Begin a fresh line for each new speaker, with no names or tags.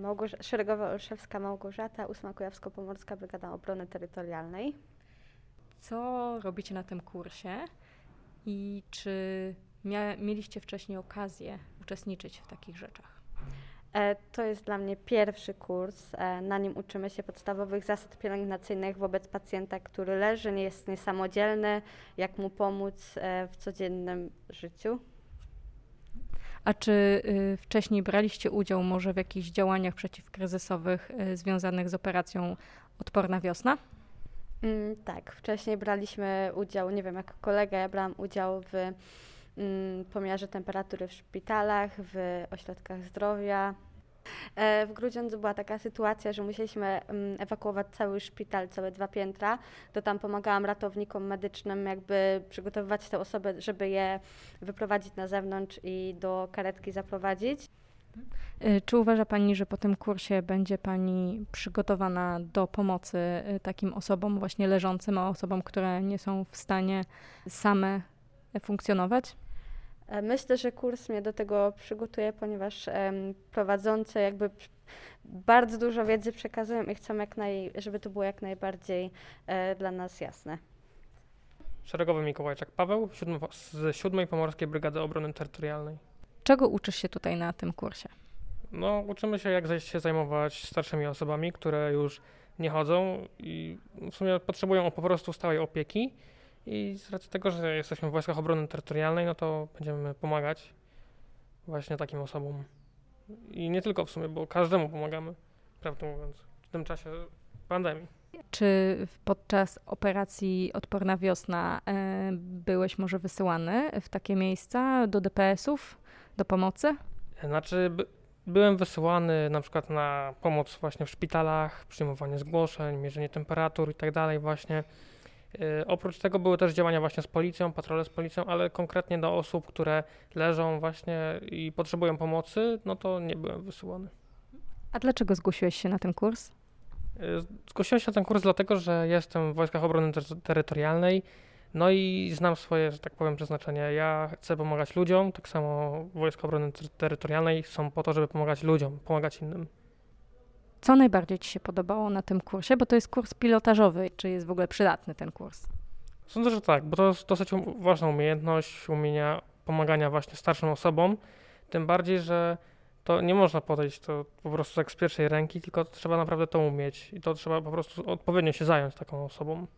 Szeregowa Olszewska Małgorzata, 8. Kujawsko-Pomorska Brygada Obrony Terytorialnej.
Co robicie na tym kursie i czy mieliście wcześniej okazję uczestniczyć w takich rzeczach?
To jest dla mnie pierwszy kurs. Na nim uczymy się podstawowych zasad pielęgnacyjnych wobec pacjenta, który leży, nie jest niesamodzielny, jak mu pomóc w codziennym życiu.
A czy wcześniej braliście udział może w jakichś działaniach przeciwkryzysowych związanych z operacją Odporna Wiosna?
Tak, wcześniej braliśmy udział, nie wiem, jako kolega, ja brałam udział w pomiarze temperatury w szpitalach, w ośrodkach zdrowia. W Grudziądzu była taka sytuacja, że musieliśmy ewakuować cały szpital, całe 2 piętra. To tam pomagałam ratownikom medycznym jakby przygotowywać te osoby, żeby je wyprowadzić na zewnątrz i do karetki zaprowadzić.
Czy uważa Pani, że po tym kursie będzie Pani przygotowana do pomocy takim osobom właśnie leżącym, a osobom, które nie są w stanie same funkcjonować?
Myślę, że kurs mnie do tego przygotuje, ponieważ prowadzący jakby bardzo dużo wiedzy przekazują i chcą żeby to było jak najbardziej dla nas jasne.
Szeregowy Mikołajczak Paweł z 7. Pomorskiej Brygady Obrony Terytorialnej.
Czego uczysz się tutaj na tym kursie?
No, uczymy się, jak się zajmować starszymi osobami, które już nie chodzą i w sumie potrzebują po prostu stałej opieki. I z racji tego, że jesteśmy w Wojskach Obrony Terytorialnej, no to będziemy pomagać właśnie takim osobom. I nie tylko w sumie, bo każdemu pomagamy, prawdę mówiąc, w tym czasie pandemii.
Czy podczas operacji Odporna Wiosna byłeś może wysyłany w takie miejsca do DPS-ów, do pomocy?
Znaczy, byłem wysyłany na przykład na pomoc właśnie w szpitalach, przyjmowanie zgłoszeń, mierzenie temperatur i tak dalej właśnie. Oprócz tego były też działania właśnie z policją, patrole z policją, ale konkretnie do osób, które leżą właśnie i potrzebują pomocy, no to nie byłem wysyłany.
A dlaczego zgłosiłeś się na ten kurs?
Zgłosiłem się na ten kurs dlatego, że jestem w Wojskach Obrony Terytorialnej, no i znam swoje, że tak powiem, przeznaczenie. Ja chcę pomagać ludziom, tak samo Wojska Obrony Terytorialnej są po to, żeby pomagać ludziom, pomagać innym.
Co najbardziej Ci się podobało na tym kursie? Bo to jest kurs pilotażowy. Czy jest w ogóle przydatny ten kurs?
Sądzę, że tak, bo to jest dosyć ważna umiejętność, umienia pomagania właśnie starszym osobom, tym bardziej, że to nie można podejść to po prostu tak z pierwszej ręki, tylko trzeba naprawdę to umieć i to trzeba po prostu odpowiednio się zająć taką osobą.